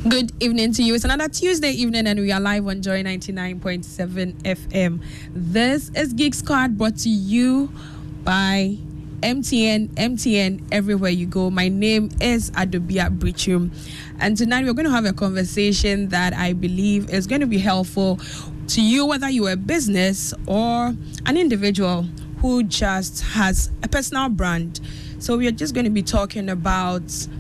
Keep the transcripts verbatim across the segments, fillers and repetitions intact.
Good evening to you. It's another Tuesday evening and we are live on Joy ninety-nine point seven F M. This is Geek Squad, brought to you by M T N, M T N everywhere you go. My name is Adobia Brichum, and tonight we're going to have a conversation that I believe is going to be helpful to you, whether you're a business or an individual who just has a personal brand. So we are just going to be talking about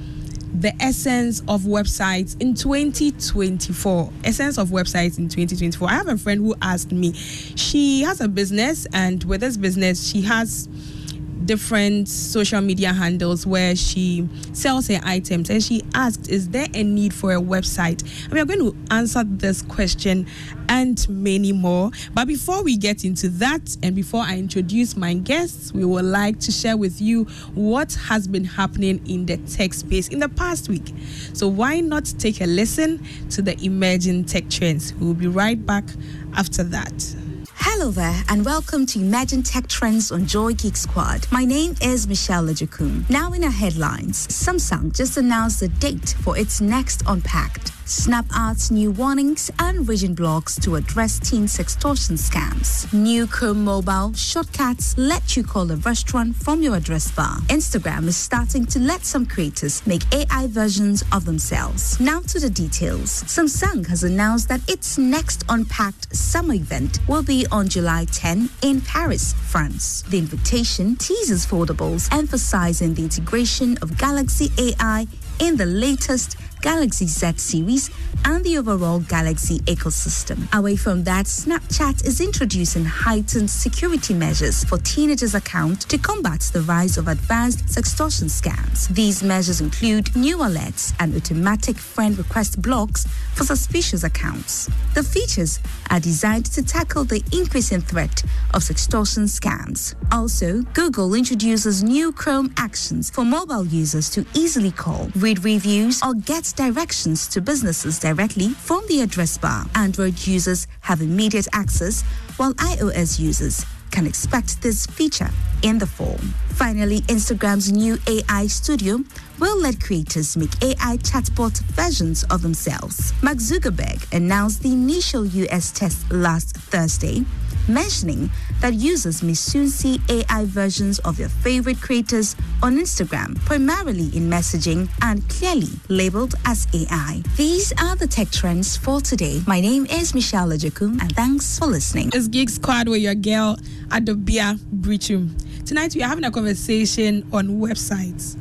the essence of websites in twenty twenty-four. Essence of websites in twenty twenty-four. I have a friend who asked me, she has a business, and with this business, she has different social media handles where she sells her items, and she asked, is there a need for a website? And we are going to answer this question and many more. But before we get into that, and before I introduce my guests, we would like to share with you what has been happening in the tech space in the past week. So why not take a listen to the emerging tech trends? We will be right back after that. Hello there, and welcome to Imagine Tech Trends on Joy Geek Squad. My name is Michelle Lejokum. Now in our headlines, Samsung just announced the date for its next Unpacked. Snap adds new warnings and region blocks to address teen sextortion scams. New Chrome mobile shortcuts let you call a restaurant from your address bar. Instagram is starting to let some creators make A I versions of themselves. Now to the details. Samsung has announced that its next Unpacked summer event will be on July tenth in Paris, France. The invitation teases foldables, emphasizing the integration of Galaxy A I in the latest Galaxy Z series and the overall Galaxy ecosystem. Away from that, Snapchat is introducing heightened security measures for teenagers' accounts to combat the rise of advanced sextortion scams. These measures include new alerts and automatic friend request blocks for suspicious accounts. The features are designed to tackle the increasing threat of sextortion scams. Also, Google introduces new Chrome actions for mobile users to easily call, read reviews, or get directions to businesses directly from the address bar. Android users have immediate access, while iOS users can expect this feature in the fall. Finally, Instagram's new A I studio will let creators make A I chatbot versions of themselves. Mark Zuckerberg announced the initial U S test last Thursday, mentioning that users may soon see A I versions of their favorite creators on Instagram, primarily in messaging and clearly labeled as A I. These are the tech trends for today. My name is Michelle Lejokum, and thanks for listening. It's Geek Squad with your girl, Adobia Brichum. Tonight we are having a conversation on websites.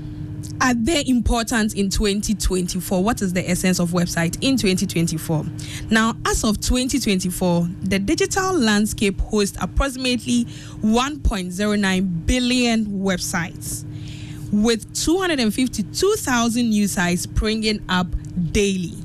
Are they important in twenty twenty-four? What is the essence of website in twenty twenty-four? Now, as of twenty twenty-four, the digital landscape hosts approximately one point zero nine billion websites, with two hundred fifty-two thousand new sites springing up daily.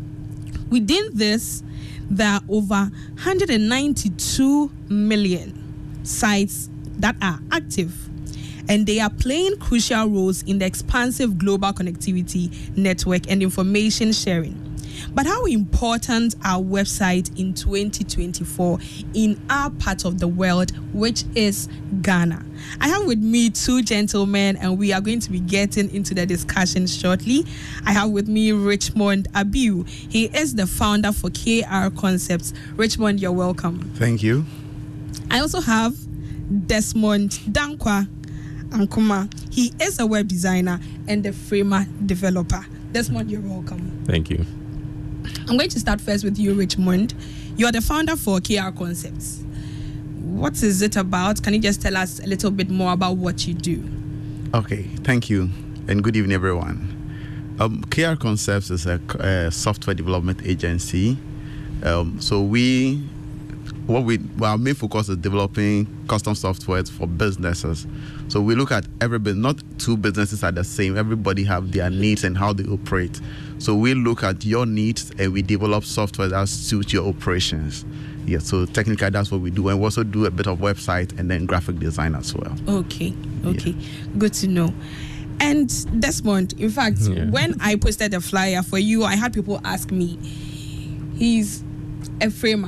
Within this, there are over one hundred ninety-two million sites that are active, and they are playing crucial roles in the expansive global connectivity network and information sharing. But how important are websites in twenty twenty-four in our part of the world, which is Ghana? I have with me two gentlemen, and we are going to be getting into the discussion shortly. I have with me Richmond Abiu. He is the founder for K R Concepts. Richmond, you're welcome. Thank you. I also have Desmond Dankwa Ankuma. He is a web designer and a Framer developer. Desmond, you're welcome. Thank you. I'm going to start first with you, Richmond. You are the founder for K R Concepts. What is it about? Can you just tell us a little bit more about what you do? Okay, thank you, and good evening, everyone. Um, K R Concepts is a, a software development agency. Um, so we, what we, well, our main focus is developing custom software for businesses. So we look at every business. Not two businesses are the same. Everybody have their needs and how they operate. So we look at your needs and we develop software that suits your operations. Yeah, so technically that's what we do. And we also do a bit of website and then graphic design as well. Okay, okay. Yeah. Good to know. And Desmond, in fact, yeah. when I posted a flyer for you, I had people ask me, he's a framer.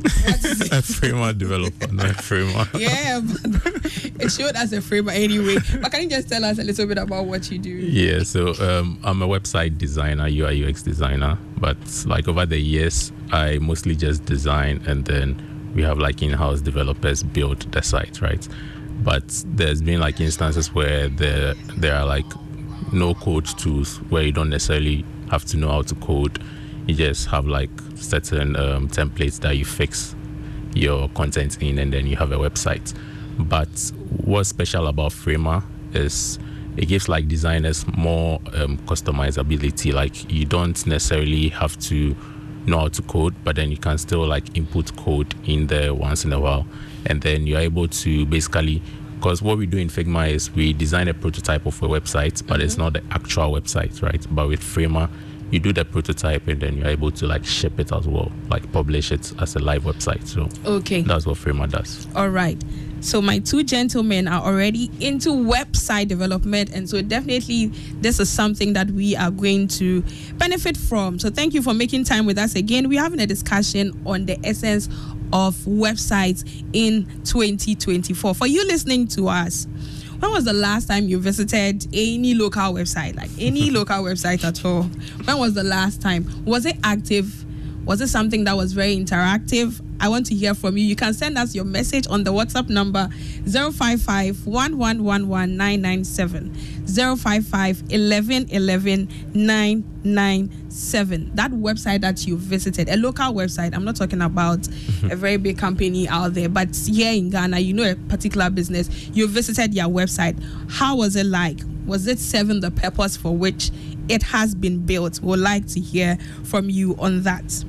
What is it? A Frema developer, not a Frema. Yeah, but it showed as a Frema anyway. But can you just tell us a little bit about what you do? Yeah, so um, I'm a website designer, U I U X designer. But like over the years, I mostly just design, and then we have like in-house developers build the site, right? But there's been like instances where there there are like no code tools where you don't necessarily have to know how to code. You just have like certain um, templates that you fix your content in, and then you have a website. But what's special about Frema is it gives like designers more um, customizability. Like you don't necessarily have to know how to code, but then you can still like input code in there once in a while, and then you're able to basically, because what we do in Figma is we design a prototype of a website, but mm-hmm. it's not the actual website, right? But with Frema, you do the prototype, and then you're able to like ship it as well, like publish it as a live website. So okay, that's what Frema does. All right. So my two gentlemen are already into website development, and so definitely this is something that we are going to benefit from. So thank you for making time with us again. We're having a discussion on the essence of websites in twenty twenty-four. For you listening to us, when was the last time you visited any local website, like any local website at all? When was the last time? Was it active? Was it something that was very interactive? I want to hear from you. You can send us your message on the WhatsApp number zero five five, one one one one, nine nine seven, zero five five, one one one one, nine nine seven. That website that you visited, a local website, I'm not talking about a very big company out there, but here in Ghana, you know a particular business, you visited their website. How was it like? Was it serving the purpose for which it has been built? We'd like to hear from you on that.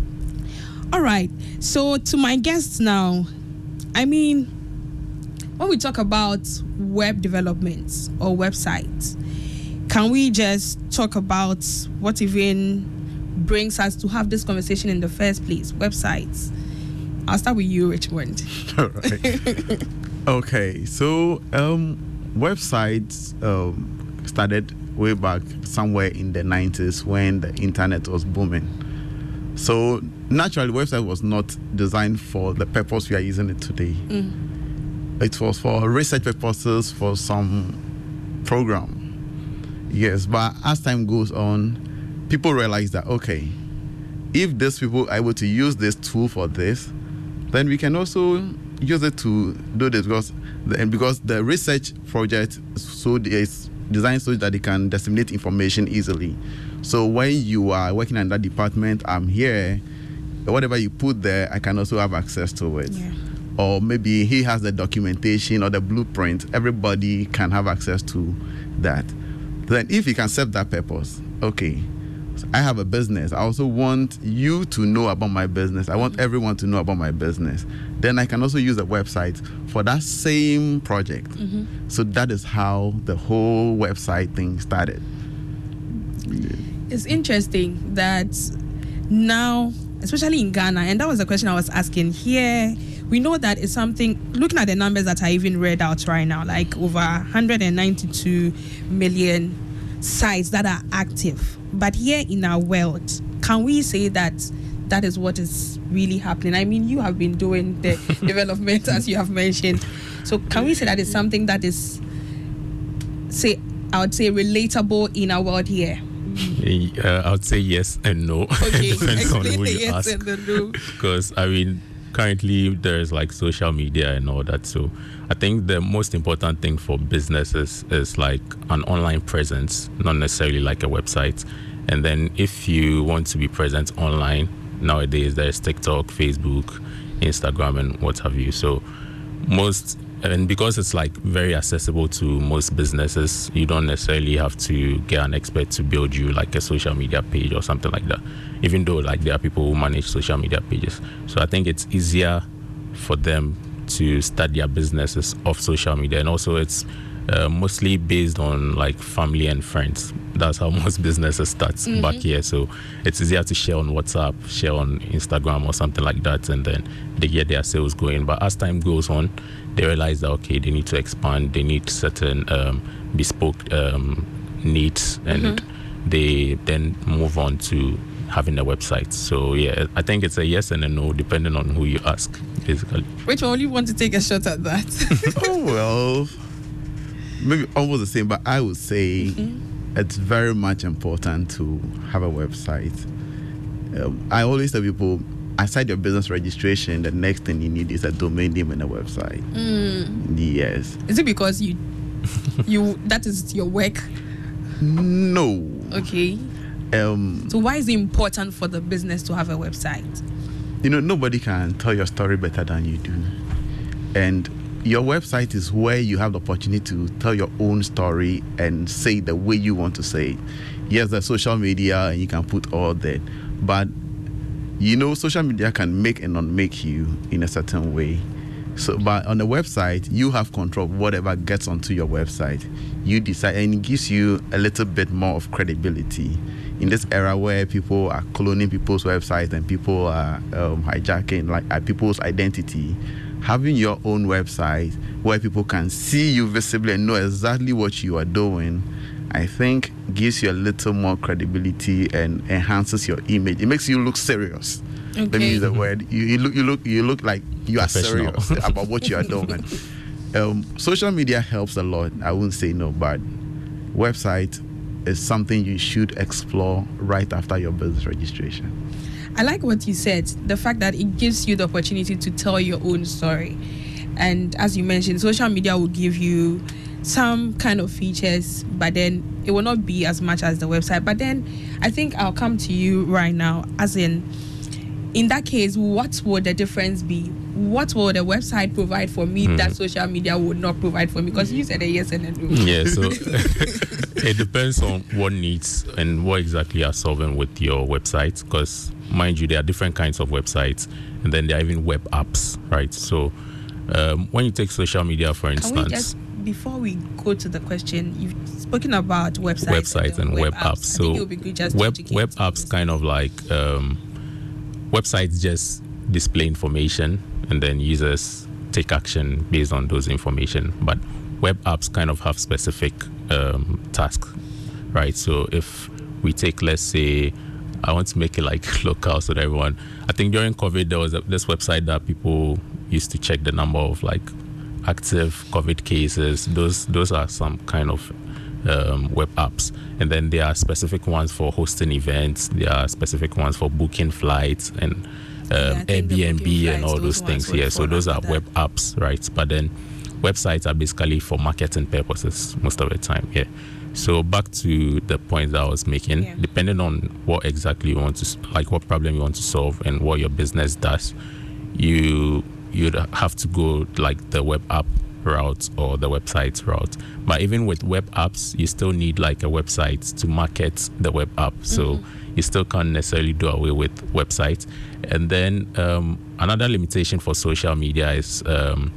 All right, so to my guests now, I mean, when we talk about web development or websites, can we just talk about what even brings us to have this conversation in the first place? Websites. I'll start with you, Richmond. All right. Okay, so um, websites um, started way back somewhere in the nineties when the internet was booming. So naturally, website was not designed for the purpose we are using it today. Mm. It was for research purposes, for some program. Yes, but as time goes on, people realize that, okay, if these people are able to use this tool for this, then we can also use it to do this, because the, because the research project so is designed so that it can disseminate information easily. So when you are working in that department, I'm here, whatever you put there, I can also have access to it. Yeah. Or maybe he has the documentation or the blueprint, everybody can have access to that. Then if you can serve that purpose, okay, I have a business. I also want you to know about my business. I want everyone to know about my business. Then I can also use a website for that same project. Mm-hmm. So that is how the whole website thing started. It's interesting that now, especially in Ghana, and that was the question I was asking here, we know that it's something, looking at the numbers that I even read out right now, like over one hundred ninety-two million sites that are active. But here in our world, can we say that that is what is really happening? I mean, you have been doing the development, as you have mentioned. So can we say that it's something that is, say, I would say, relatable in our world here? Uh, I would say yes and no. Okay, it depends on explain who the you yes ask. and the no. Because, I mean, currently there's like social media and all that. So I think the most important thing for businesses is like an online presence, not necessarily like a website. And then if you want to be present online, nowadays there's TikTok, Facebook, Instagram, and what have you. So most, and because it's like very accessible to most businesses, you don't necessarily have to get an expert to build you like a social media page or something like that, even though like there are people who manage social media pages. So I think it's easier for them to start their businesses off social media. And also it's uh, mostly based on like family and friends. That's how most businesses start mm-hmm. back here. So it's easier to share on WhatsApp, share on Instagram or something like that, and then they get their sales going. But as time goes on, they realize that, okay, they need to expand, they need certain um, bespoke um, needs, and mm-hmm. they then move on to having a website. So yeah, I think it's a yes and a no depending on who you ask, basically. Rachel, only want to take a shot at that. Oh well, maybe almost the same, but I would say mm-hmm. it's very much important to have a website. Um, I always tell people, aside your business registration, the next thing you need is a domain name and a website. Mm. Yes. Is it because you, you that is your work? No. Okay. Um, so why is it important for the business to have a website? You know, nobody can tell your story better than you do. And your website is where you have the opportunity to tell your own story and say the way you want to say it. Yes, there's social media and you can put all that. But, you know, social media can make and not make you in a certain way. So, but on the website, you have control of whatever gets onto your website. You decide, and it gives you a little bit more of credibility. In this era where people are cloning people's websites and people are um, hijacking like uh, people's identity, having your own website where people can see you visibly and know exactly what you are doing, I think gives you a little more credibility and enhances your image. It makes you look serious. Okay. Let me use the word. You, you look, you look, you look like you are serious about what you are doing. Um, social media helps a lot. I wouldn't say no, but website is something you should explore right after your business registration. I like what you said, the fact that it gives you the opportunity to tell your own story. And as you mentioned, social media will give you some kind of features, but then it will not be as much as the website. But then I think I'll come to you right now, as in, in that case, what would the difference be? What will the website provide for me mm. that social media would not provide for me? Because you said a yes and a no. Yeah, so it depends on what needs and what exactly you are solving with your website. Because, mind you, there are different kinds of websites, and then there are even web apps, right? So um, when you take social media, for instance... Can we just, before we go to the question, you've spoken about websites, websites and, and web, web apps. apps. So I think it would be good just web, to web apps kind of like... Um, websites just display information and then users take action based on those information. But web apps kind of have specific um, tasks, right? So if we take, let's say, I want to make it like local so that everyone, I think during COVID, there was a, this website that people used to check the number of like active COVID cases. Those, those are some kind of Um, web apps, and then there are specific ones for hosting events, there are specific ones for booking flights and um, yeah, Airbnb and all those, those things here. So those are that. web apps, right? But then websites are basically for marketing purposes most of the time. Yeah. So back to the point that I was making, yeah. depending on what exactly you want to, like what problem you want to solve and what your business does, you you'd have to go like the web app route or the website route. But even with web apps, you still need like a website to market the web app. So mm-hmm. you still can't necessarily do away with websites. And then um, another limitation for social media is, um,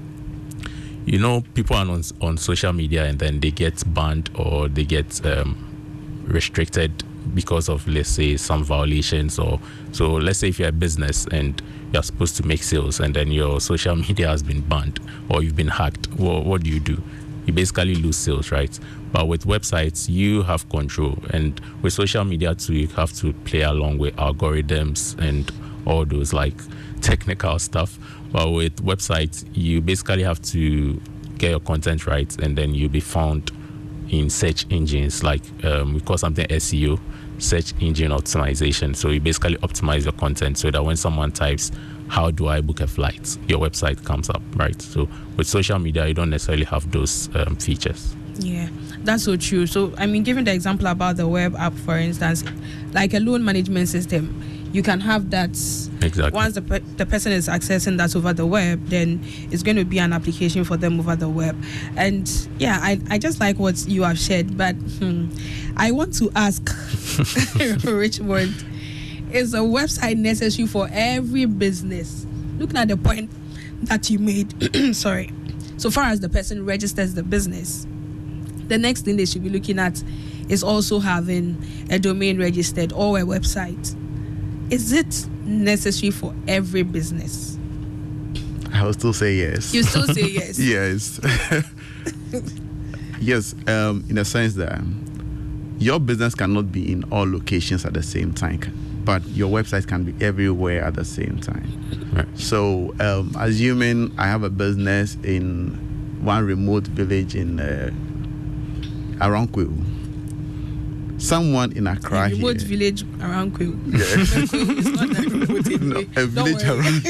you know, people are on, on social media and then they get banned or they get um, restricted because of, let's say, some violations. Or so let's say if you're a business and you're supposed to make sales and then your social media has been banned or you've been hacked, well, what do you do? You basically lose sales, right? But with websites, you have control. And with social media too, you have to play along with algorithms and all those like technical stuff. But with websites, you basically have to get your content right and then you'll be found in search engines, like um, we call something S E O, search engine optimization. So you basically optimize your content so that when someone types, how do I book a flight, your website comes up, right? So with social media, you don't necessarily have those um, features. Yeah, that's so true. So, I mean, given the example about the web app, for instance, like a loan management system, you can have that. Exactly. Once the, pe- the person is accessing that over the web, then it's going to be an application for them over the web. And yeah, I, I just like what you have shared, but hmm, I want to ask Richmond, is a website necessary for every business? Looking at the point that you made, sorry, so far as the person registers the business, the next thing they should be looking at is also having a domain registered or a website. Is it necessary for every business? I will still say yes. You still say yes? Yes. Yes, um, in a sense that your business cannot be in all locations at the same time, but your website can be everywhere at the same time. Right. So, um, assuming I have a business in one remote village in uh, around Kwewu, someone in Accra a remote here, village around Kwewu. Yeah. Kwewu is not that remote in no, a village around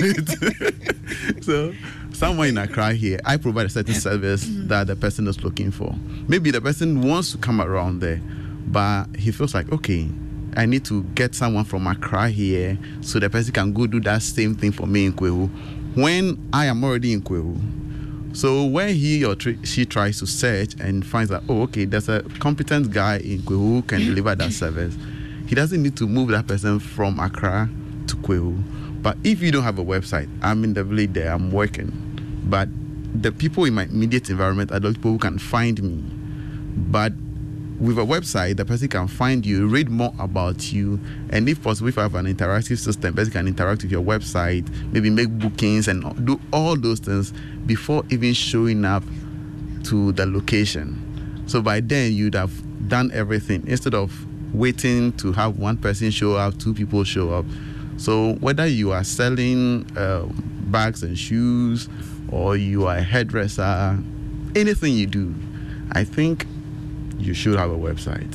it. So, someone in Accra here, I provide a certain service mm-hmm. that the person is looking for. Maybe the person wants to come around there, but he feels like, okay, I need to get someone from Accra here so the person can go do that same thing for me in Kwewu when I am already in Kwewu. So when he or tr- she tries to search and finds that, oh, okay, there's a competent guy in Kwewu who can deliver that service, he doesn't need to move that person from Accra to Kwewu. But if you don't have a website, I'm in the village there, I'm working, but the people in my immediate environment are those people who can find me. But with a website, the person can find you, read more about you, and if possible, if you have an interactive system, the person can interact with your website, maybe make bookings and do all those things before even showing up to the location. So by then, you'd have done everything instead of waiting to have one person show up, two people show up. So whether you are selling uh, bags and shoes, or you are a hairdresser, anything you do, I think you should have a website.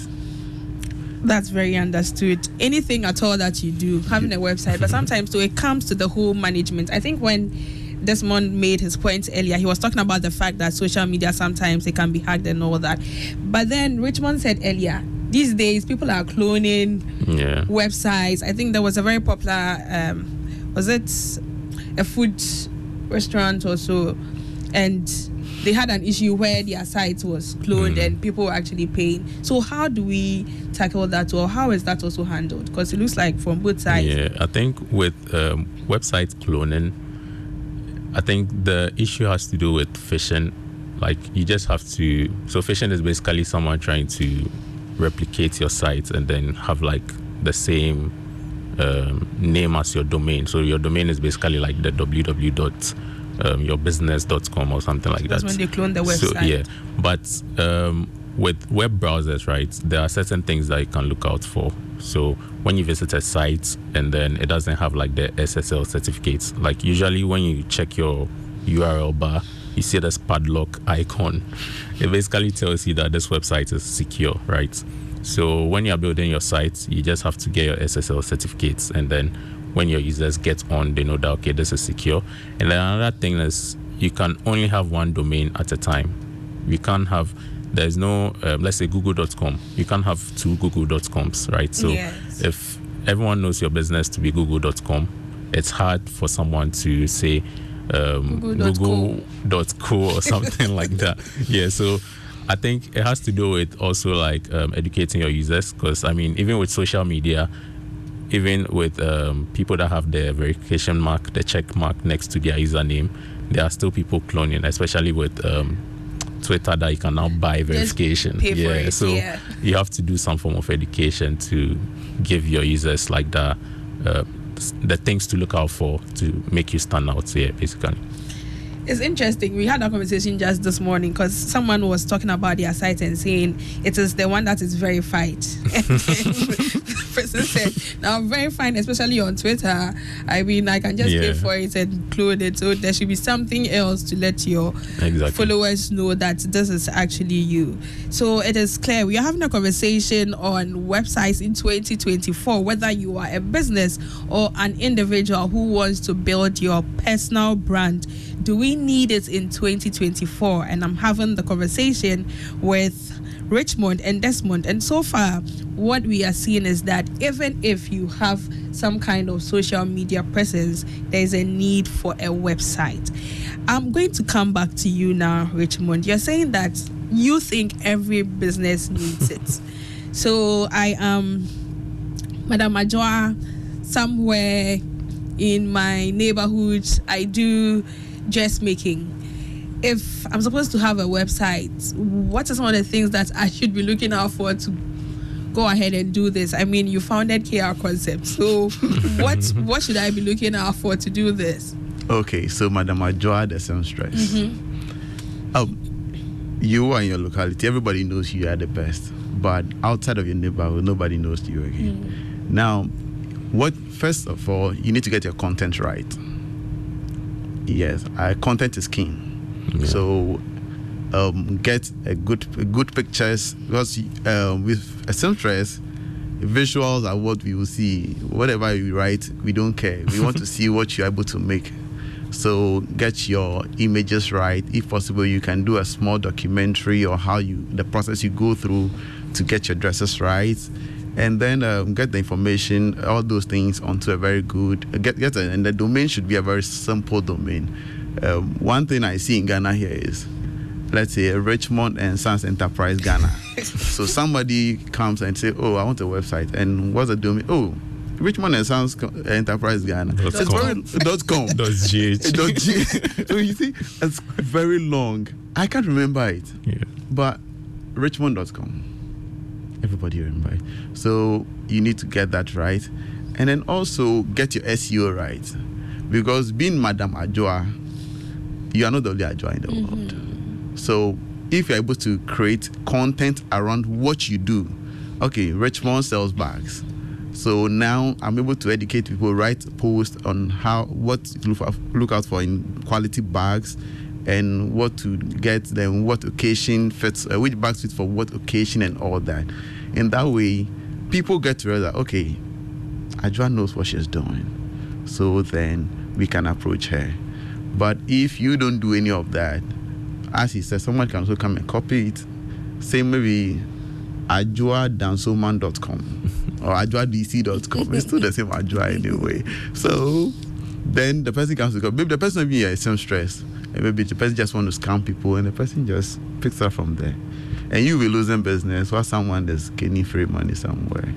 That's very understood. Anything at all that you do, having a website. But sometimes, so it comes to the whole management. I think when Desmond made his point earlier, he was talking about the fact that social media sometimes it can be hacked and all that. But then Richmond said earlier, these days people are cloning yeah. websites. I think there was a very popular, um, was it a food restaurant or so, and they had an issue where their site was cloned mm. and people were actually paying. So how do we tackle that, or how is that also handled? Because it looks like from both sides. Yeah, I think with um, website cloning, I think the issue has to do with phishing. Like you just have to, so phishing is basically someone trying to replicate your site and then have like the same um, name as your domain. So your domain is basically like the www dot Um, your business dot com or something like That's that. That's when they clone the website. So, yeah, but um, with web browsers, right, there are certain things that you can look out for. So when you visit a site and then it doesn't have like the S S L certificates, like usually when you check your U R L bar, you see this padlock icon. It basically tells you that this website is secure, right? So when you're building your site, you just have to get your S S L certificates, and then when your users get on, they know that, okay, this is secure. And then another thing is you can only have one domain at a time. You can't have, there's no, um, let's say google dot com. You can't have two google dot coms, right? So yes. if everyone knows your business to be google dot com, it's hard for someone to say um, google dot co or something like that. Yeah, so I think it has to do with also like um, educating your users, because I mean, even with social media, even with um, people that have the verification mark, the check mark next to their username, there are still people cloning, especially with um, Twitter, that you can now buy verification. Just pay for yeah, it, so yeah. you have to do some form of education to give your users like the uh, the things to look out for to make you stand out. Yeah, basically. It's interesting. We had a conversation just this morning because someone was talking about their site and saying it is the one that is verified. The person said, now verified, especially on Twitter, I mean, I can just yeah. pay for it and clone it. So there should be something else to let your exactly. followers know that this is actually you. So it is clear. We are having a conversation on websites in twenty twenty-four, whether you are a business or an individual who wants to build your personal brand. Do we need it in twenty twenty-four? And I'm having the conversation with Richmond and Desmond. And so far, what we are seeing is that even if you have some kind of social media presence, there is a need for a website. I'm going to come back to you now, Richmond. You're saying that you think every business needs it. So I am Madam Ajwa, somewhere in my neighborhood, I do dressmaking. If I'm supposed to have a website, what are some of the things that I should be looking out for to go ahead and do this? I mean, you founded K R Concept, so what what should I be looking out for to do this? Okay, so Madam Ajwa, the same stress. Mm-hmm. Um, you are in your locality, everybody knows you are the best. But outside of your neighborhood, nobody knows you again. Mm. Now, what first of all, you need to get your content right. Yes, uh, content is king. Yeah. So um, get a good a good pictures, because uh, with a seamstress, visuals are what we will see. Whatever you write, we don't care. We want to see what you're able to make. So get your images right. If possible, you can do a small documentary or how you the process you go through to get your dresses right, and then um, get the information, all those things onto a very good get get a, and the domain should be a very simple domain. Um, one thing I see in Ghana here is, let's say, Richmond and Sons Enterprise Ghana. So somebody comes and say, "Oh, I want a website," and what's the domain? Oh, Richmond and Sons Enterprise Ghana. Dot it's com. very dot com. Dot gh. Dot G. So you see, it's very long. I can't remember it. Yeah. But Richmond dot com. Everybody remember it. So you need to get that right, and then also get your S E O right, because being Madam Adjoa, you are not the only Adjoa in the mm-hmm. world. So if you're able to create content around what you do, okay, Richmond sells bags. So now I'm able to educate people, write posts on how what to look, for, look out for in quality bags, and what to get them, what occasion fits, uh, which bags fit for what occasion, and all that. In that way, people get to realize that, okay, Adjoa knows what she's doing, so then we can approach her. But if you don't do any of that, as he said, someone can also come and copy it. Say maybe adjoa dansoman dot com or adjoa d c dot com. It's still the same Adjoa anyway. So then the person comes to go. Maybe the person maybe is some stress, and maybe the person just want to scam people, and the person just picks up from there, and you will losing business while someone is gaining free money somewhere.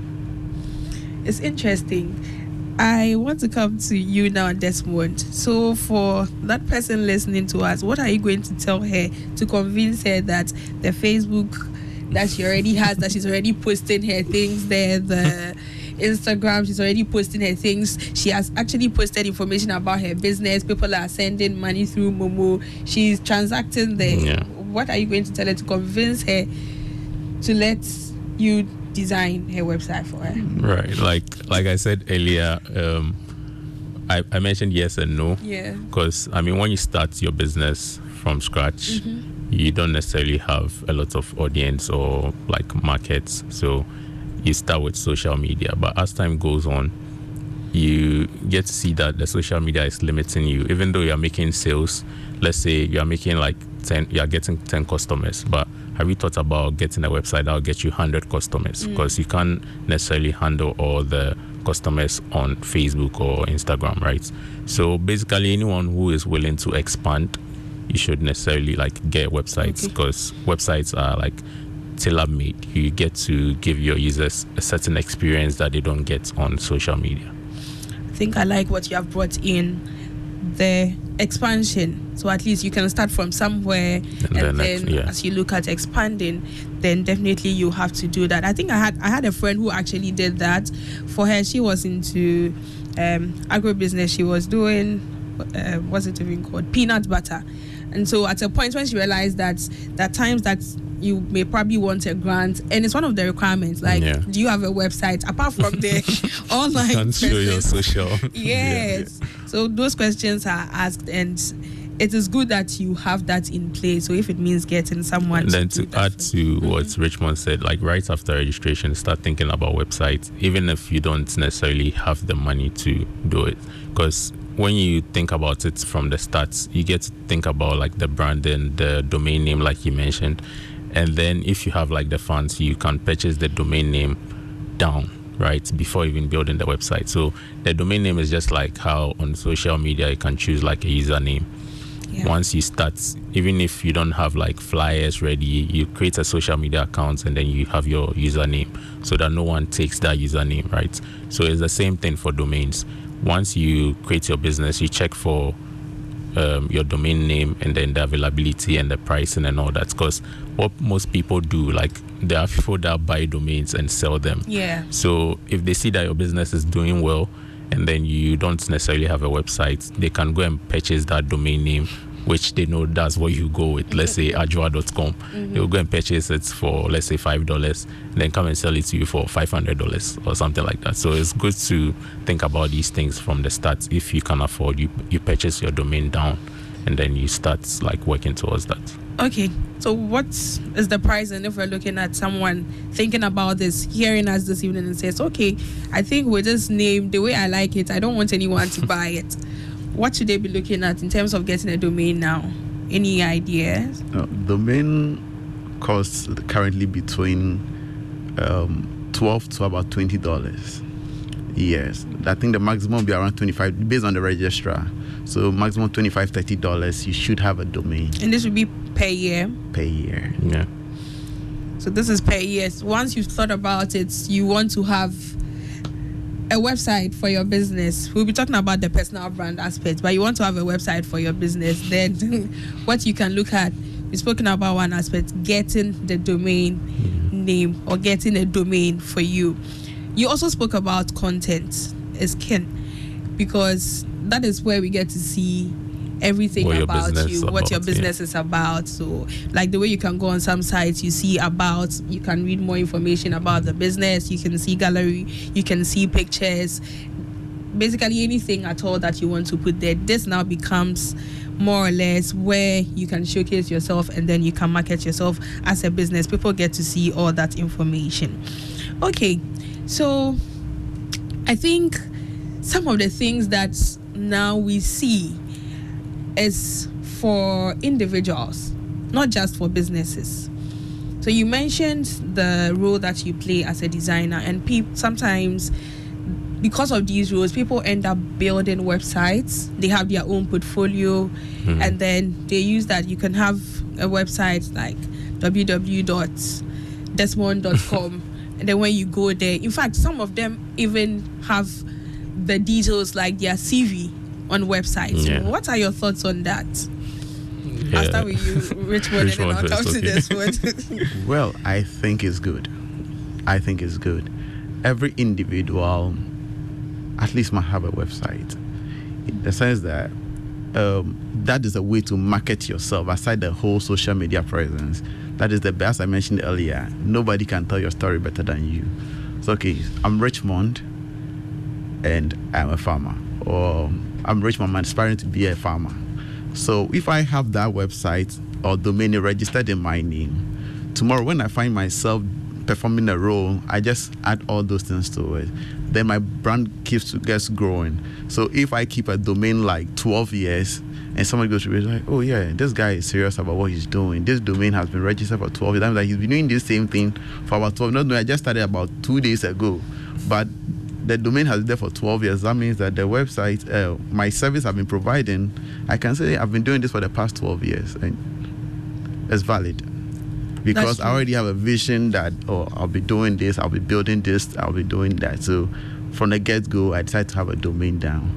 It's interesting. I want to come to you now, Desmond. So for that person listening to us, what are you going to tell her to convince her that the Facebook that she already has, that she's already posting her things there, the Instagram, she's already posting her things, she has actually posted information about her business, people are sending money through Momo, she's transacting there. Yeah. What are you going to tell her to convince her to let you design her website for her? Right, like like I said earlier, um, I, I mentioned yes and no. Yeah. Because I mean, when you start your business from scratch, mm-hmm. you don't necessarily have a lot of audience or like markets. So you start with social media, but as time goes on, you get to see that the social media is limiting you. Even though you are making sales, let's say you are making like ten, you are getting ten customers, but have you thought about getting a website that will get you one hundred customers? Mm. Because you can't necessarily handle all the customers on Facebook or Instagram, right? So basically, anyone who is willing to expand, you should necessarily like get websites, because okay. websites are like tailor-made. You get to give your users a certain experience that they don't get on social media. I think I like what you have brought in, the expansion. So at least you can start from somewhere, and, and then, then yeah. as you look at expanding, then definitely you have to do that. I think I had I had a friend who actually did that. For her, she was into um, agribusiness. She was doing uh, what's it even called, peanut butter. And so at a point when she realized that that times that you may probably want a grant, and it's one of the requirements, like, yeah. do you have a website apart from the online? You can show your social. Yes. Yeah. So those questions are asked, and it is good that you have that in place. So if it means getting someone, and then to, to add to mm-hmm. what Richmond said, like right after registration, start thinking about websites, even if you don't necessarily have the money to do it, because when you think about it from the start, you get to think about like the brand and the domain name, like you mentioned. And then if you have like the funds, you can purchase the domain name down, right, before even building the website. So the domain name is just like how on social media you can choose like a username. Yeah. Once you start, even if you don't have like flyers ready, you create a social media account and then you have your username so that no one takes that username, right? So it's the same thing for domains. Once you create your business, you check for um, your domain name and then the availability and the pricing and all that. Because what most people do, like there are people that buy domains and sell them. Yeah. So if they see that your business is doing well and then you don't necessarily have a website, they can go and purchase that domain name which they know that's what you go with. Let's say ajua dot com. Mm-hmm. They'll go and purchase it for, let's say, five dollars, then come and sell it to you for five hundred dollars or something like that. So it's good to think about these things from the start. If you can afford, you you purchase your domain down, and then you start like working towards that. Okay, so what is the price? And if we're looking at someone thinking about this, hearing us this evening and says, okay, I think with this name, the way I like it, I don't want anyone to buy it. What should they be looking at in terms of getting a domain now? Any ideas? Uh, domain costs currently between um, twelve to about twenty dollars. Yes, I think the maximum will be around twenty-five based on the registrar. So maximum twenty-five, thirty dollars, you should have a domain. And this would be per year? Per year. Yeah. So this is per year. Once you've thought about it, you want to have a website for your business. We'll be talking about the personal brand aspect, but you want to have a website for your business, then what you can look at, we've spoken about one aspect, getting the domain name or getting a domain for you. You also spoke about content is kin, because that is where we get to see everything what about you, about, what your business yeah. is about. So like the way you can go on some sites, you see about, you can read more information about the business, you can see gallery, you can see pictures, basically anything at all that you want to put there. This now becomes more or less where you can showcase yourself, and then you can market yourself as a business. People get to see all that information. Okay, so I think some of the things that now we see is for individuals, not just for businesses. So you mentioned the role that you play as a designer, and people sometimes, because of these roles, people end up building websites. They have their own portfolio, mm-hmm. and then they use that. You can have a website like w w w dot desmond dot com, and then when you go there, in fact, some of them even have the details like their C V on websites. Yeah. What are your thoughts on that? Yeah. I'll start with you, Richmond, and then I'll come to this one. Well, I think it's good. I think it's good. Every individual at least must have a website, in the sense that um, that is a way to market yourself aside the whole social media presence. That is the best. I mentioned earlier, nobody can tell your story better than you. So, okay, I'm Richmond and I'm a farmer, or I'm Richmond, I'm aspiring to be a farmer. So if I have that website or domain registered in my name, tomorrow when I find myself performing a role, I just add all those things to it. Then my brand keeps gets growing. So if I keep a domain like twelve years, and somebody goes to be like, oh yeah, this guy is serious about what he's doing. This domain has been registered for twelve years. I'm like, he's been doing this same thing for about twelve. No, no, I just started about two days ago, but the domain has been there for twelve years. That means that the website, uh, my service I've been providing, I can say I've been doing this for the past twelve years, and it's valid. Because I already have a vision that, oh, I'll be doing this, I'll be building this, I'll be doing that. So from the get-go, I decided to have a domain down.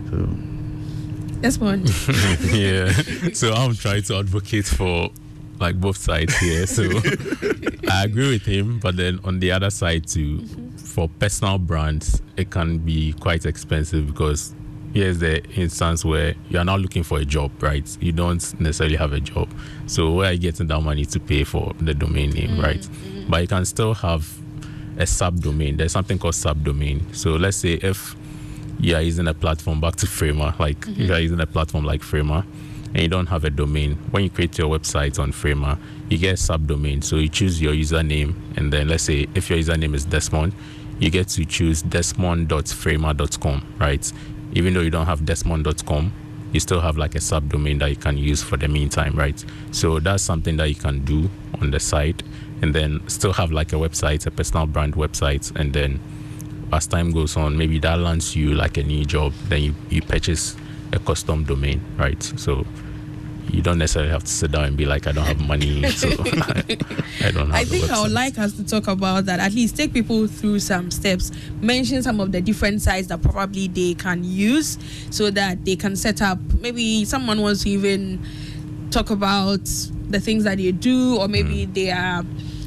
So this one. Yeah. So I'm trying to advocate for like both sides here. So I agree with him, but then on the other side too, mm-hmm. for personal brands, it can be quite expensive, because here's the instance where you are now looking for a job, right? You don't necessarily have a job. So where are you getting that money to pay for the domain name, mm-hmm. right? Mm-hmm. But you can still have a subdomain. There's something called subdomain. So let's say if you are using a platform, back to Framer, like mm-hmm. if you are using a platform like Framer and you don't have a domain, when you create your website on Framer, you get a subdomain. So you choose your username, and then let's say if your username is Desmond, you get to choose desmond dot framer dot com, right? Even though you don't have desmond dot com, you still have like a subdomain that you can use for the meantime, right? So that's something that you can do on the site, and then still have like a website, a personal brand website, and then as time goes on, maybe that lands you like a new job, then you, you purchase a custom domain, right? So you don't necessarily have to sit down and be like, I don't have money, so I, I don't have I think I would like us to talk about that, at least take people through some steps, mention some of the different sites that probably they can use so that they can set up. Maybe someone wants to even talk about the things that they do, or maybe mm. they are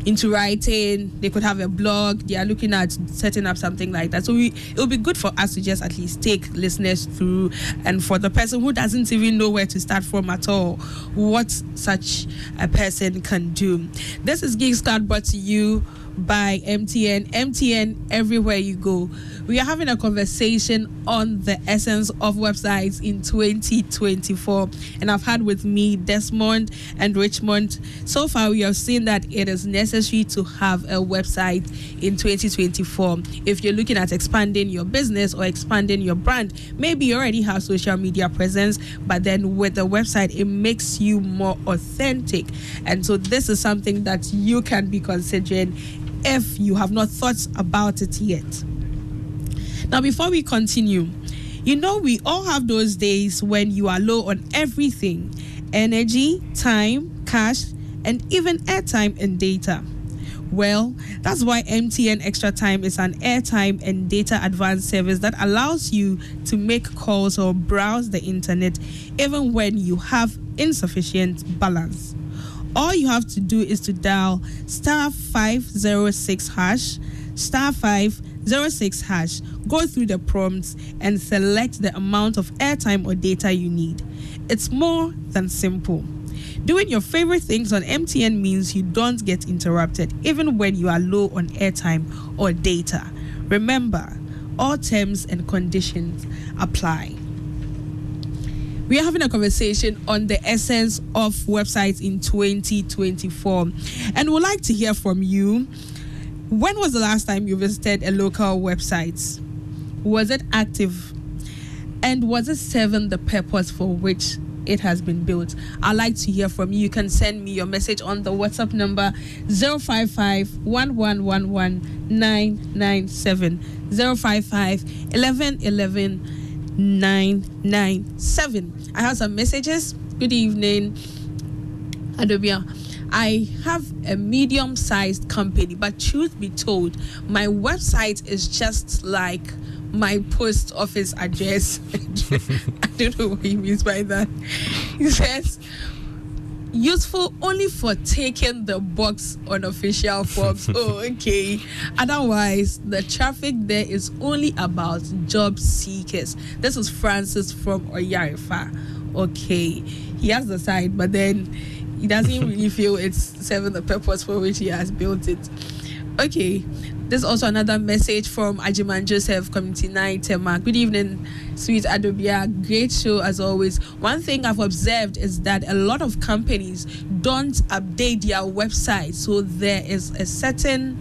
into writing, they could have a blog, they are looking at setting up something like that. So we, it will be good for us to just at least take listeners through, and for the person who doesn't even know where to start from at all, what such a person can do. This is Geek Squad brought to you by M T N. M T N everywhere you go. We are having a conversation on the essence of websites in twenty twenty-four, and I've had with me Desmond and Richmond. So far, we have seen that it is necessary to have a website in twenty twenty-four. If you're looking at expanding your business or expanding your brand, maybe you already have social media presence, but then with the website, it makes you more authentic. And so this is something that you can be considering if you have not thought about it yet. Now, before we continue, you know, we all have those days when you are low on everything: energy, time, cash, and even airtime and data. Well, that's why M T N Extra Time is an airtime and data advanced service that allows you to make calls or browse the internet even when you have insufficient balance. All you have to do is to dial star five zero six hash, star five zero six hash, go through the prompts and select the amount of airtime or data you need. It's more than simple. Doing your favorite things on M T N means you don't get interrupted even when you are low on airtime or data. Remember, all terms and conditions apply. We are having a conversation on the essence of websites in twenty twenty-four, and we'd like to hear from you. When was the last time you visited a local website? Was it active? And was it serving the purpose for which it has been built? I'd like to hear from you. You can send me your message on the WhatsApp number zero five five, one one one one, nine nine seven, zero five five, one one one one, nine nine seven. I have some messages. Good evening, Adobia. I have a medium-sized company, but truth be told, my website is just like my post office address. I don't know what he means by that. He says, useful only for taking the box on official forms. Oh, okay. Otherwise, the traffic there is only about job seekers. This is Francis from Oyarifa. Okay. He has the site, but then he doesn't really feel it's serving the purpose for which he has built it. Okay. There's also another message from Ajiman Joseph, Community nine, Tema. Good evening, sweet Adobia. Great show as always. One thing I've observed is that a lot of companies don't update their website, so there is a certain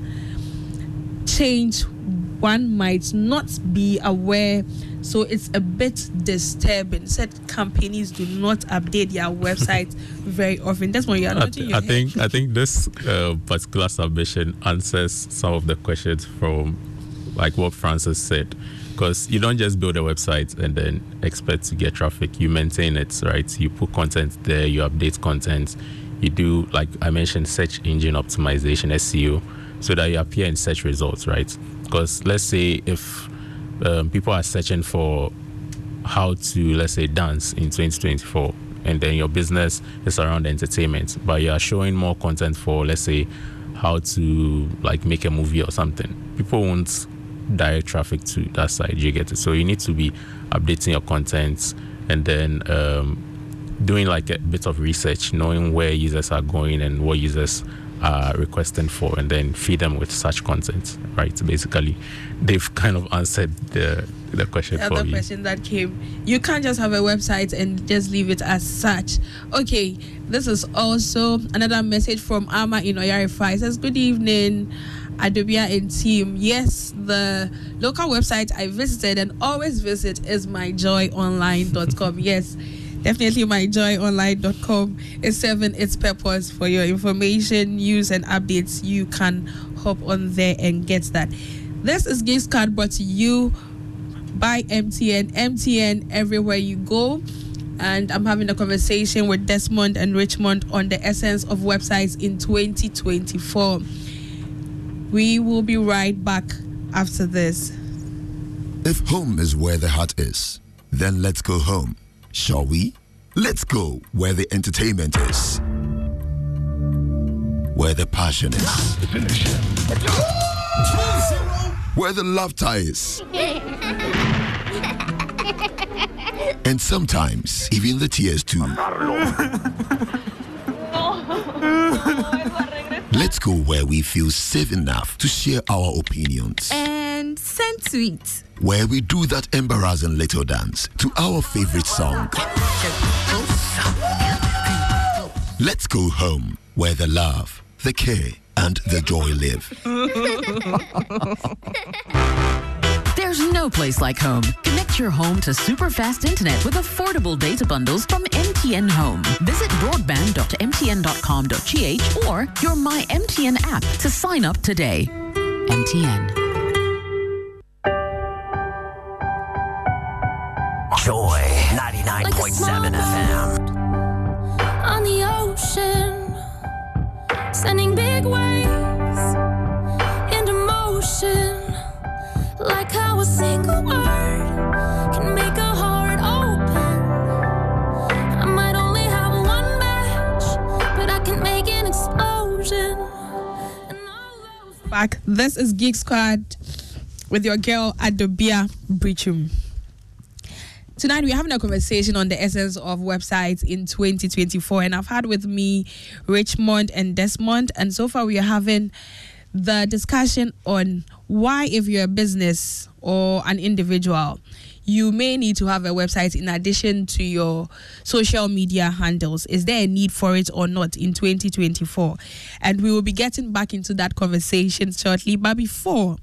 change one might not be aware. So it's a bit disturbing. Said companies do not update their websites very often. That's why you are I, not th- in your I head. think I think this uh, particular submission answers some of the questions from like what Francis said, because you don't just build a website and then expect to get traffic. You maintain it, right? You put content there, you update content, you do, like I mentioned, search engine optimization, S E O, so that you appear in search results, right? Because let's say if Um, people are searching for how to, let's say, dance in twenty twenty-four, and then your business is around entertainment, but you are showing more content for, let's say, how to like make a movie or something. People won't direct traffic to that side. You get it? So you need to be updating your content and then um, doing like a bit of research, knowing where users are going and what users are requesting for, and then feed them with such content, right? Basically, they've kind of answered the the question the for other you. question that came. You can't just have a website and just leave it as such. Okay, this is also another message from Ama in Oyarifa. It says, good evening, Adobia and team. Yes, the local website I visited and always visit is my joy online dot com. Yes, definitely my joy online dot com is serving its purpose for your information, news, and updates. You can hop on there and get that. This is Geek Squad brought to you by M T N. M T N everywhere you go. And I'm having a conversation with Desmond and Richmond on the essence of websites in twenty twenty-four. We will be right back after this. If home is where the heart is, then let's go home. Shall we? Let's go where the entertainment is. where the passion is. Finish him. Where the laughter is. And sometimes even the tears too. Let's go where we feel safe enough to share our opinions. And send tweets. Where we do that embarrassing little dance to our favorite song. Let's go home where the love, the care, and the joy live. There's no place like home. Connect your home to super fast internet with affordable data bundles from M T N Home. Visit broadband dot m t n dot com dot g h or your My M T N app to sign up today. M T N. Joy ninety-nine point seven F M. On the ocean, sending big waves into motion. Like how a single word can make a heart open. I might only have one match, but I can make an explosion. And all those Back. This is Geek Squad with your girl Adobia Brichum. Tonight we're having a conversation on the essence of websites in twenty twenty-four, and I've had with me Richmond and Desmond, and so far we are having the discussion on why, if you're a business or an individual, you may need to have a website in addition to your social media handles. Is there a need for it or not in twenty twenty-four? And we will be getting back into that conversation shortly. But before,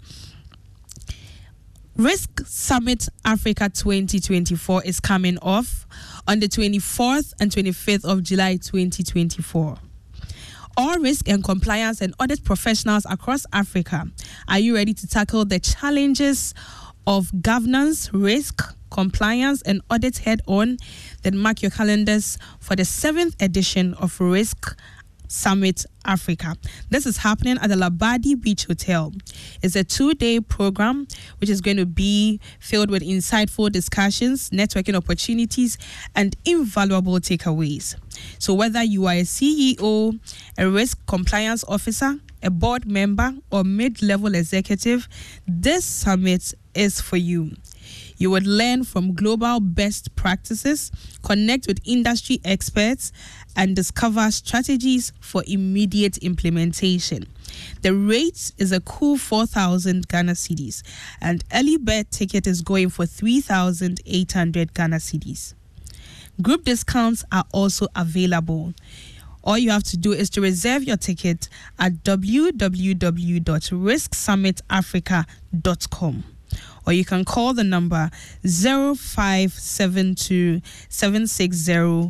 Risk Summit Africa twenty twenty-four is coming off on the twenty-fourth and twenty-fifth of July twenty twenty-four. All risk and compliance and audit professionals across Africa, are you ready to tackle the challenges of governance, risk, compliance, and audit head on? Then mark your calendars for the seventh edition of Risk Summit Africa. This is happening at the Labadi Beach Hotel. It's a two-day program which is going to be filled with insightful discussions, networking opportunities, and invaluable takeaways. So whether you are a C E O, a risk compliance officer, a board member, or mid-level executive, this summit is for you. You would learn from global best practices, connect with industry experts, and discover strategies for immediate implementation. The rate is a cool four thousand Ghana cedis, and early bird ticket is going for three thousand eight hundred Ghana cedis. Group discounts are also available. All you have to do is to reserve your ticket at w w w dot risk summit africa dot com. Or you can call the number zero five seven two seven six zero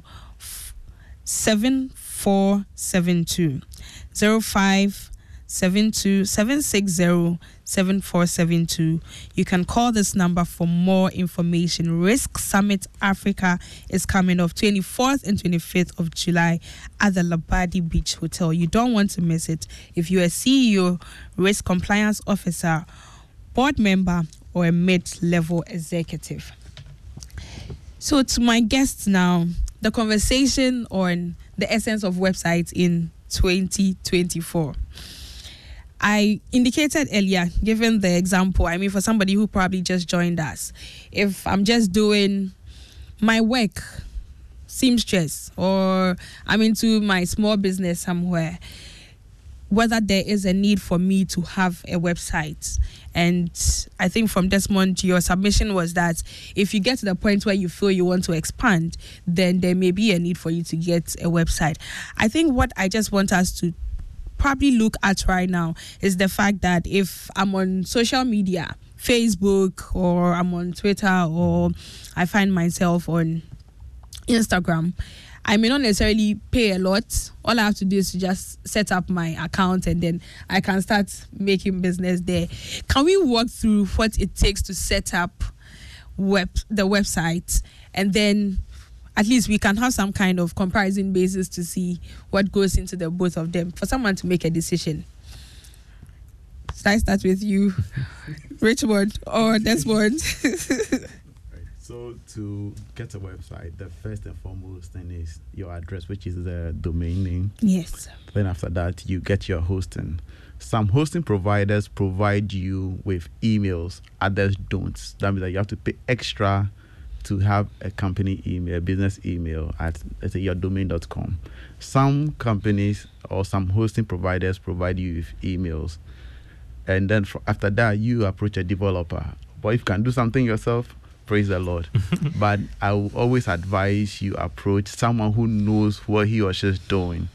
seven four seven two. zero five seven two seven six zero seven four seven two. You can call this number for more information. Risk Summit Africa is coming off twenty-fourth and twenty-fifth of July at the Labadi Beach Hotel. You don't want to miss it. If you're a C E O, risk compliance officer, board member, or a mid-level executive. So to my guests now, the conversation on the essence of websites in twenty twenty-four. I indicated earlier, given the example, I mean, for somebody who probably just joined us, if I'm just doing my work, seamstress, or I'm into my small business somewhere, whether there is a need for me to have a website. And I think from Desmond, your submission was that if you get to the point where you feel you want to expand, then there may be a need for you to get a website. I think what I just want us to probably look at right now is the fact that if I'm on social media, Facebook, or I'm on Twitter, or I find myself on Instagram, I may not necessarily pay a lot. All I have to do is to just set up my account and then I can start making business there. Can we walk through what it takes to set up web the website, and then at least we can have some kind of comparison basis to see what goes into the both of them for someone to make a decision? Should I start with you, Richmond, or Desmond? So So to get a website, the first and foremost thing is your address, which is the domain name. Yes. Then after that, you get your hosting. Some hosting providers provide you with emails. Others don't. That means that you have to pay extra to have a company email, a business email at, let's say, your domain dot com. Some companies or some hosting providers provide you with emails. And then for, after that, you approach a developer. But if you can do something yourself, praise the Lord. But I will always advise you approach someone who knows what he or she is doing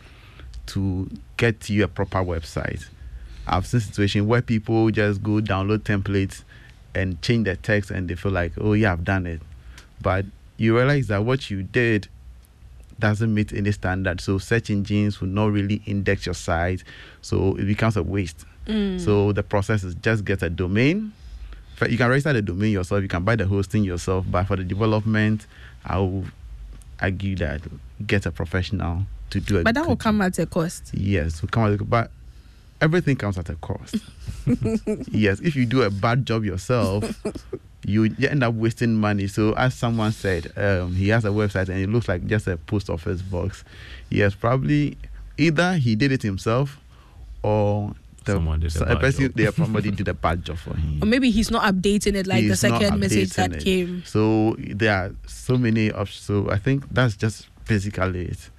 to get you a proper website. I've seen situations where people just go download templates and change the text and they feel like, oh yeah, I've done it. But you realize that what you did doesn't meet any standard. So search engines will not really index your site. So it becomes a waste. Mm. So the process is just get a domain. You can register the domain yourself. You can buy the hosting yourself. But for the development, I will argue that get a professional to do it. But that will come at a cost. Yes, will come at a cost. But everything comes at a cost. Yes, if you do a bad job yourself, you end up wasting money. So as someone said, um, he has a website and it looks like just a post office box. Yes, probably either he did it himself or the, someone did a a bad person, job. somebody did a bad job for him. Or maybe he's not updating it like He's the not second message updating that it. came. So there are so many options. So I think that's just basically it.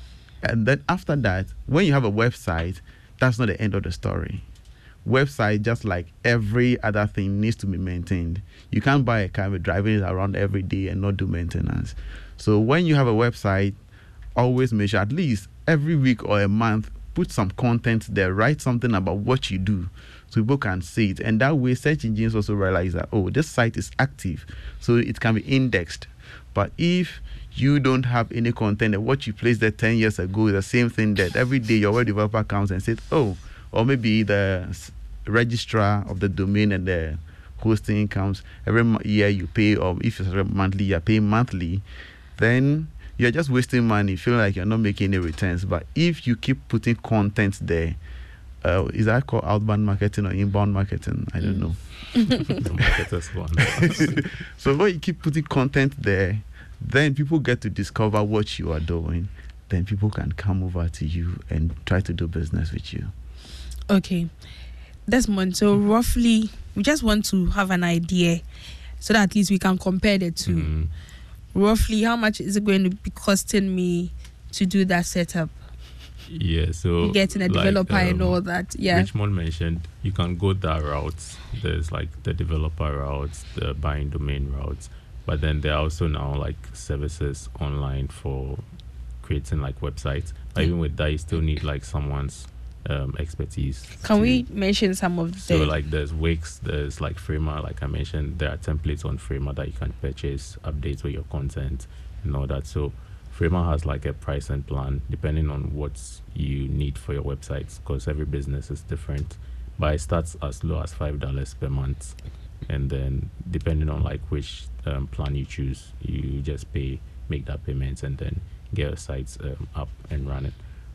And then after that, when you have a website, that's not the end of the story. Website, just like every other thing, needs to be maintained. You can't buy a car and be driving it around every day and not do maintenance. So when you have a website, always make sure at least every week or a month, put some content there, write something about what you do so people can see it. And that way, search engines also realize that, oh, this site is active, so it can be indexed. But if you don't have any content and what you placed there ten years ago is the same thing that every day your web developer comes and says, oh, or maybe the s- registrar of the domain and the hosting comes every mo- year you pay, or if it's monthly, you're paying monthly, then you're just wasting money, feeling like you're not making any returns. But if you keep putting content there, uh, is that called outbound marketing or inbound marketing? I don't know. The marketers one. So when you keep putting content there, then people get to discover what you are doing. Then people can come over to you and try to do business with you. Okay. Desmond, so roughly, we just want to have an idea so that at least we can compare the two. Mm. Roughly, how much is it going to be costing me to do that setup? Yeah, so Getting a like, developer and um, all that. Yeah. Richmond mentioned you can go that route. There's like the developer routes, the buying domain routes, but then there are also now like services online for creating like websites. But even with that, you still need like someone's um, expertise. Can to- we mention some of So the... like there's Wix, there's like Framer, like I mentioned, there are templates on Framer that you can purchase, updates with your content and all that. So Framer has like a price and plan depending on what you need for your websites, because every business is different. But it starts as low as five dollars per month, and then depending on like which um, plan you choose, you just pay, make that payment, and then get your sites um, up and running.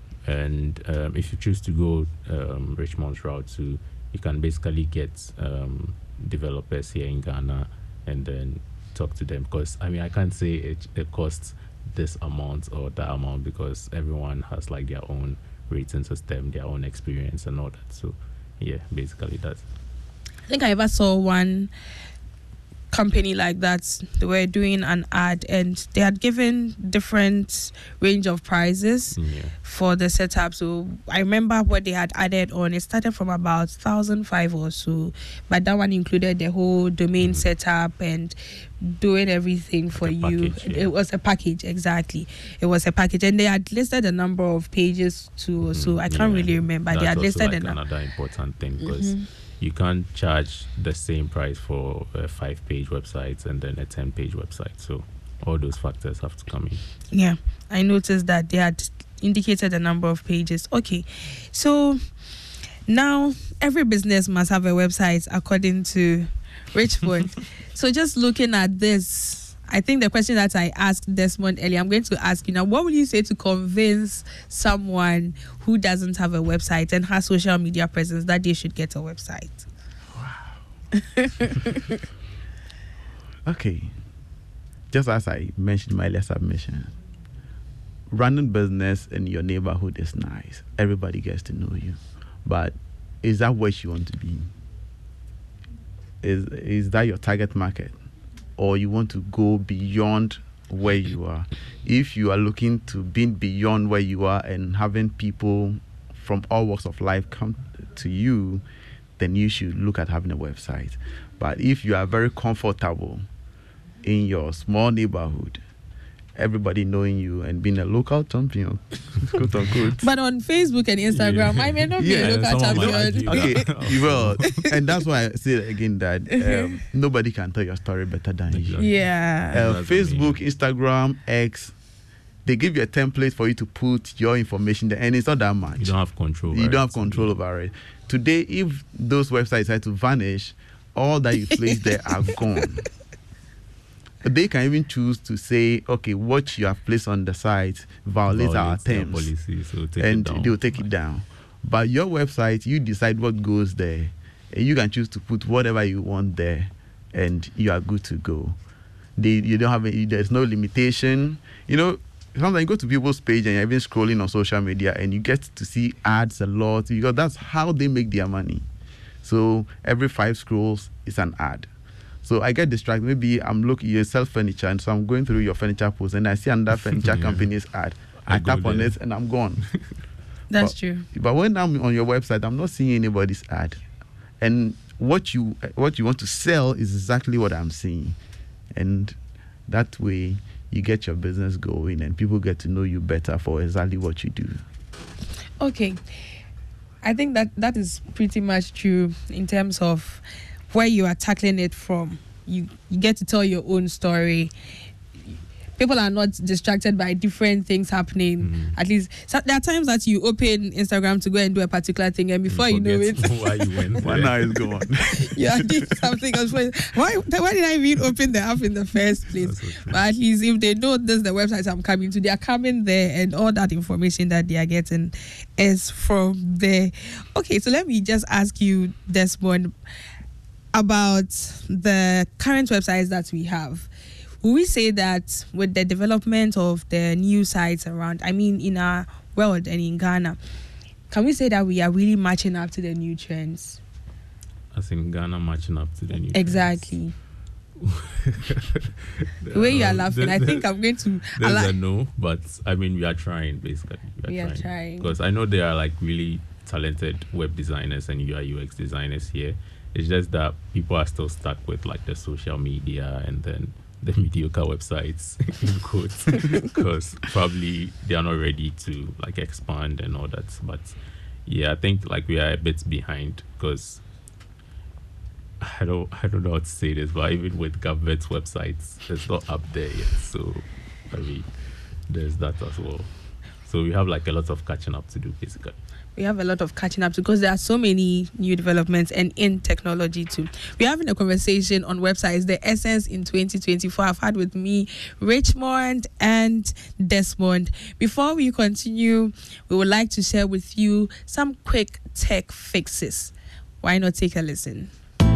And um, if you choose to go um, Richmond's route, to you can basically get um, developers here in Ghana and then talk to them. Because I mean, I can't say it, it costs this amount or that amount, because everyone has like their own rating system, their own experience and all that. So yeah, basically that's. I think I ever saw one company like that. They were doing an ad and they had given different range of prices Yeah. for the setup. So I remember what they had added on. It started from about one thousand five or so, but that one included the whole domain Mhm. setup and doing everything for a you. package, yeah. It was a package, exactly. It was a package, and they had listed a number of pages too. Mhm. So I can't Yeah. really remember. That's They had also listed like a number. another important thing, because Mhm. you can't charge the same price for a five-page website and then a ten-page website. So all those factors have to come in. Yeah, I noticed that they had indicated a number of pages. Okay, so now every business must have a website according to Richmond. So just looking at this, I think the question that I asked Desmond earlier, I'm going to ask you now, what would you say to convince someone who doesn't have a website and has social media presence that they should get a website? Okay. just as I mentioned in my earlier submission, running business in your neighborhood is nice. Everybody gets to know you. But is that what you want to be? Is is that your target market? Or you want to go beyond where you are? If you are looking to be beyond where you are and having people from all walks of life come to you, then you should look at having a website. But if you are very comfortable in your small neighborhood, everybody knowing you and being a local champion, quote unquote. But on Facebook and Instagram, yeah. I may not be yeah, a local champion. Okay, you will. And that's why I say again that um, nobody can tell your story better than you. Yeah. Uh, Facebook, Instagram, X, they give you a template for you to put your information there, and it's not that much. You don't have control. You over don't it. have control over it. Today, if those websites had to vanish, all that you place there are gone. They can even choose to say, okay, what you have placed on the site violates, violates our terms, policy, so take and it down. they'll take it down. But your website, you decide what goes there, and you can choose to put whatever you want there, and you are good to go. They, you don't have any, there's no limitation. You know, sometimes you go to people's page and you're even scrolling on social media, and you get to see ads a lot because that's how they make their money. So every five scrolls is an ad. So I get distracted. Maybe I'm looking, you sell furniture, and so I'm going through your furniture post, and I see another furniture yeah. company's ad. I, I tap on it, and I'm gone. That's but, true. But when I'm on your website, I'm not seeing anybody's ad. And what you what you want to sell is exactly what I'm seeing. And that way, you get your business going, and people get to know you better for exactly what you do. Okay. I think that that is pretty much true in terms of where you are tackling it from. You you get to tell your own story. People are not distracted by different things happening. Mm. At least so there are times that you open Instagram to go and do a particular thing, and before you, you know it, why you went one hour is gone. You are doing something else. Why why did I even open the app in the first place? So but at least if they know this is the website I'm coming to, they are coming there, and all that information that they are getting is from there. Okay, so let me just ask you, Desmond, about the current websites that we have. Will we say that with the development of the new sites around, I mean, in our world and in Ghana, can we say that we are really matching up to the new trends? As in Ghana matching up to the new exactly. trends? The way you are laughing, I think I'm going to... There's ala- a no, but I mean, we are trying, basically. We are, we trying. are trying. Because I know there are like really talented web designers and U I U X designers here. It's just that people are still stuck with like the social media and then the mediocre websites in quotes, because probably they are not ready to like expand and all that. But yeah, I think like we are a bit behind because I don't I don't know how to say this, but even with government websites, it's not up there yet. So I mean, there's that as well. So we have like a lot of catching up to do basically. We have a lot of catching up because there are so many new developments and in technology too. We're having a conversation on websites, the essence in twenty twenty-four. I've had with me Richmond and Desmond. Before we continue, we would like to share with you some quick tech fixes. Why not take a listen?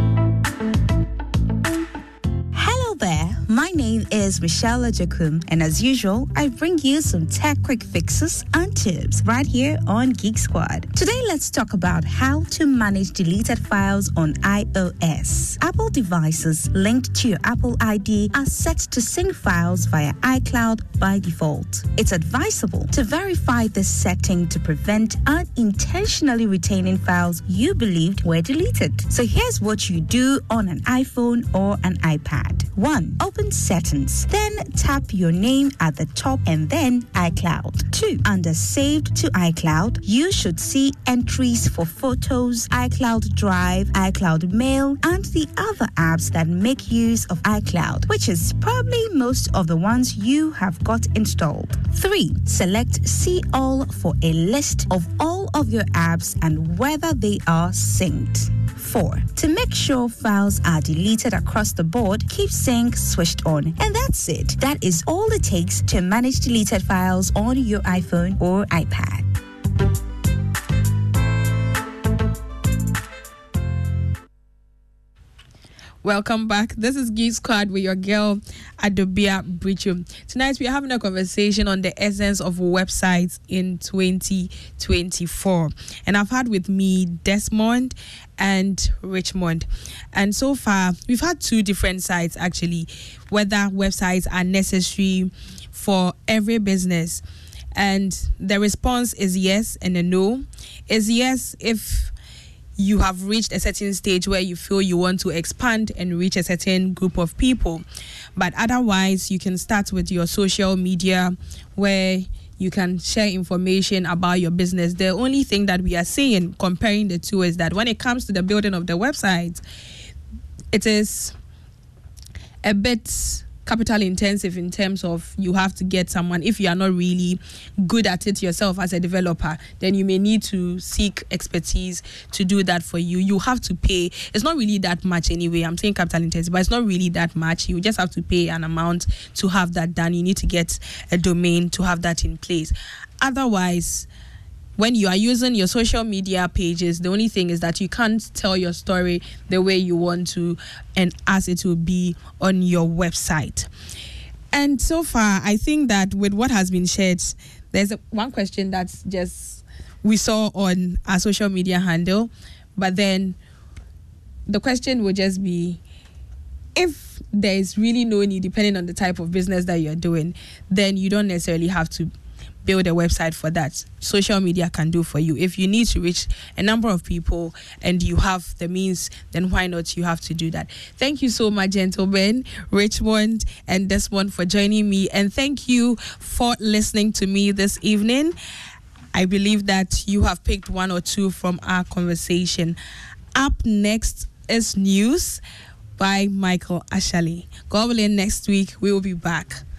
There, my name is Michelle Ajakum, and as usual, I bring you some tech quick fixes and tips right here on Geek Squad. Today, let's talk about how to manage deleted files on iOS. Apple devices linked to your Apple I D are set to sync files via iCloud by default. It's advisable to verify this setting to prevent unintentionally retaining files you believed were deleted. So here's what you do on an iPhone or an iPad. One, open settings. Then tap your name at the top and then iCloud. Two, under saved to iCloud, you should see entries for photos, iCloud Drive, iCloud Mail, and the other apps that make use of iCloud, which is probably most of the ones you have got installed. Three, select See All for a list of all of your apps and whether they are synced. Four, to make sure files are deleted across the board, keep sync switched on. And that's it. That is all it takes to manage deleted files on your iPhone or iPad. Welcome back. This is Geek Squad with your girl Adobia Brichum. Tonight we are having a conversation on the essence of websites in twenty twenty-four. And I've had with me Desmond and Richmond. And so far, we've had two different sides actually, whether websites are necessary for every business. And the response is yes and a no. Is yes if you have reached a certain stage where you feel you want to expand and reach a certain group of people. But otherwise, you can start with your social media where you can share information about your business. The only thing that we are saying, comparing the two, is that when it comes to the building of the website, it is a bit capital intensive in terms of you have to get someone. If you are not really good at it yourself as a developer, then you may need to seek expertise to do that for you. You have to pay. It's not really that much anyway. I'm saying capital intensive, but it's not really that much. You just have to pay an amount to have that done. You need to get a domain to have that in place. Otherwise, when you are using your social media pages, the only thing is that you can't tell your story the way you want to and as it will be on your website. And so far, I think that with what has been shared, there's a, one question that's just we saw on our social media handle, but then the question would just be, if there is really no need, depending on the type of business that you're doing, then you don't necessarily have to build a website for that. Social media can do for you. If you need to reach a number of people and you have the means, then why not? You have to do that. Thank you so much, gentlemen, Richmond and Desmond, for joining me. And thank you for listening to me this evening. I believe that you have picked one or two from our conversation. Up next is news by Michael Ashali. God willing, next week we will be back.